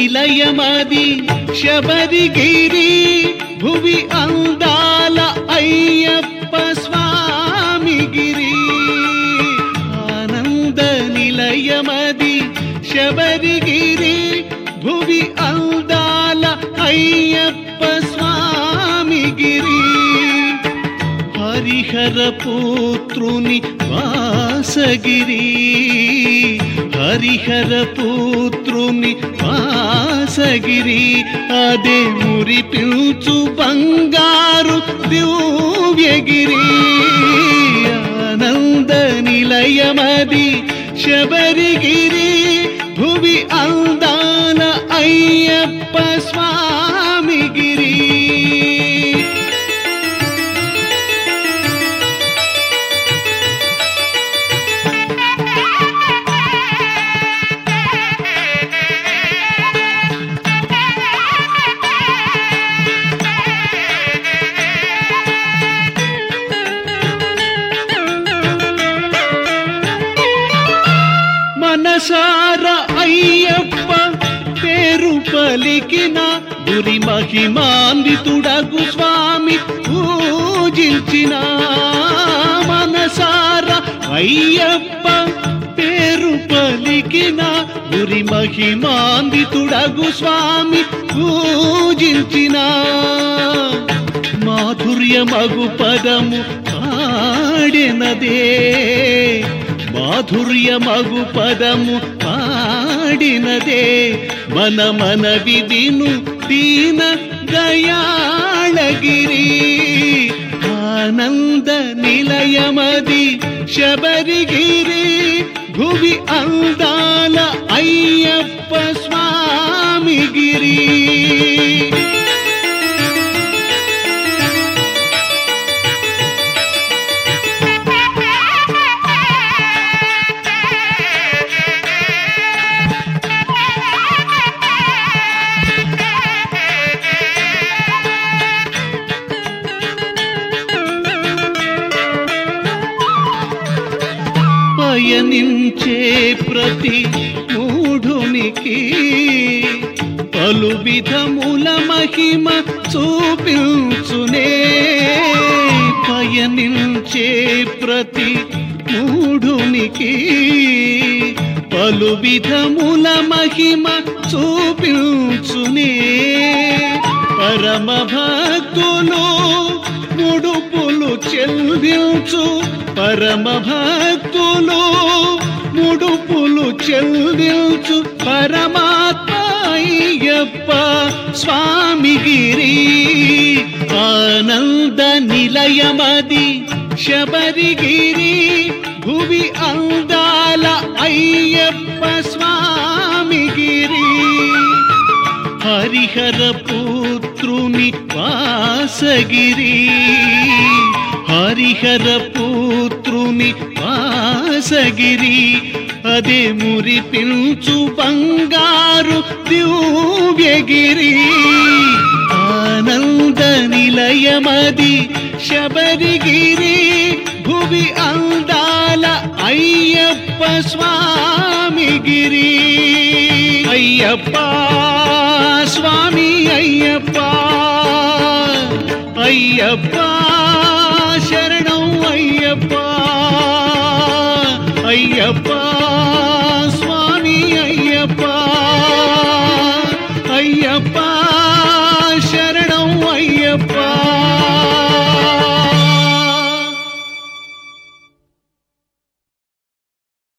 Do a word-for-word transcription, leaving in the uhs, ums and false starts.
నిలయమది శబరిగిరి భువి అందాల అయ్యప్ప స్వామిగిరి ఆనంద నిలయమది శబరిగిరి భువి అందాల అయ్యప్ప స్వామిగిరి హరిహర పుత్రుని వాసగిరి హరిహర పుత్రుని వాసగిరి అదే మురిపించు బంగారు దివ్యగిరి ఆనంద నిలయమది శబరిగిరి భువి అందాల అయ్యప్ప స్వామిగిరి మనసార అయ్యప్ప పేరు పలికిన గురి మహిమాన్వితుడగు స్వామి పూజించిన మనసార అయ్యప్ప పేరు పలికిన గురి మహిమాన్వితుడగు స్వామి పూజించిన మాధుర్యమగు పదము పాడినదే మాధుర్యమగు పదము పాడినదే మన మన విను దీన దయాళగిరి ఆనంద నిలయమది శబరిగిరి భువి అందాల అయ్యప్ప స్వామిగిరి పయనించే ప్రతి మూఢునికి పలు విధముల మహిమ చూపించునే పయనించే ప్రతి మూఢునికి పలు విధముల మహిమ చూపించునే పరమ భక్తులు ముడుపులు చెల్లించు పరమ భక్తులు ముడుపులు చెల్లించు పరమాత్మ అయ్యప్ప స్వామిగిరి ఆనంద నిలయమది శబరిగిరి భువి అందాల అయ్యప్ప స్వామిగిరి హరిహర పుత్రుని వాసగిరి హరిహర పుత్రుని వాసగిరి అదే మురిపించు బంగారు దివ్యగిరి ఆనంద నిలయమది శబరిగిరి భువి అందాల అయ్యప్ప స్వామిగిరి అయ్యప్ప స్వామి అయ్యప్ప అయ్యప్ప శరణం అయ్యప్ప అయ్యప్ప స్వామి అయ్యప్ప అయ్యప్ప